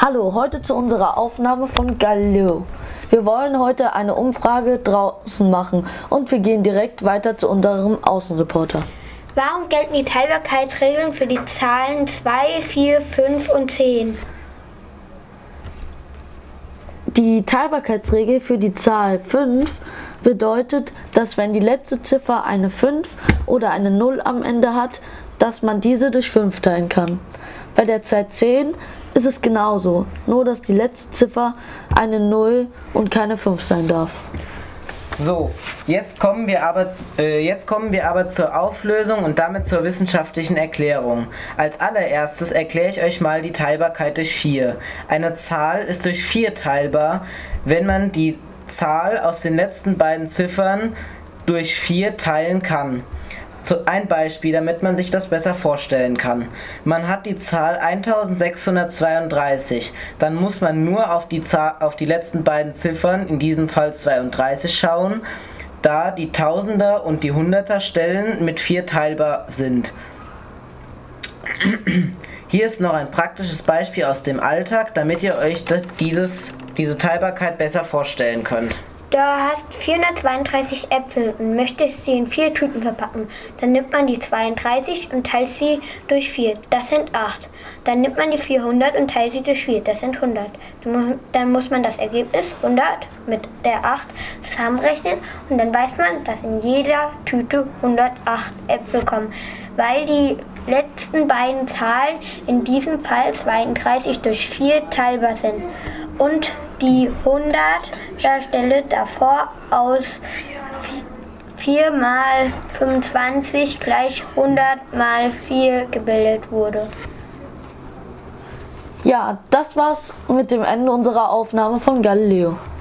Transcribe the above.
Hallo, heute zu unserer Aufnahme von Galileo. Wir wollen heute eine Umfrage draußen machen und wir gehen direkt weiter zu unserem Außenreporter. Warum gelten die Teilbarkeitsregeln für die Zahlen 2, 4, 5 und 10? Die Teilbarkeitsregel für die Zahl 5 bedeutet, dass wenn die letzte Ziffer eine 5 oder eine 0 am Ende hat, dass man diese durch 5 teilen kann. Bei der Zahl 10 ist es genauso, nur dass die letzte Ziffer eine 0 und keine 5 sein darf. So, jetzt kommen wir aber zur Auflösung und damit zur wissenschaftlichen Erklärung. Als allererstes erkläre ich euch mal die Teilbarkeit durch 4. Eine Zahl ist durch 4 teilbar, wenn man die Zahl aus den letzten beiden Ziffern durch 4 teilen kann. Ein Beispiel, damit man sich das besser vorstellen kann. Man hat die Zahl 1632, dann muss man nur auf die letzten beiden Ziffern, in diesem Fall 32, schauen, da die Tausender und die Hunderter Stellen mit 4 teilbar sind. Hier ist noch ein praktisches Beispiel aus dem Alltag, damit ihr euch diese Teilbarkeit besser vorstellen könnt. Du hast 432 Äpfel und möchtest sie in 4 Tüten verpacken. Dann nimmt man die 32 und teilt sie durch 4. Das sind 8. Dann nimmt man die 400 und teilt sie durch 4. Das sind 100. Dann muss man das Ergebnis 100 mit der 8 zusammenrechnen und dann weiß man, dass in jeder Tüte 108 Äpfel kommen. Weil die letzten beiden Zahlen, in diesem Fall 32 durch 4, teilbar sind. Und die 100 Stelle davor aus 4 mal 25 gleich 100 mal 4 gebildet wurde. Ja, das war's mit dem Ende unserer Aufnahme von Galileo.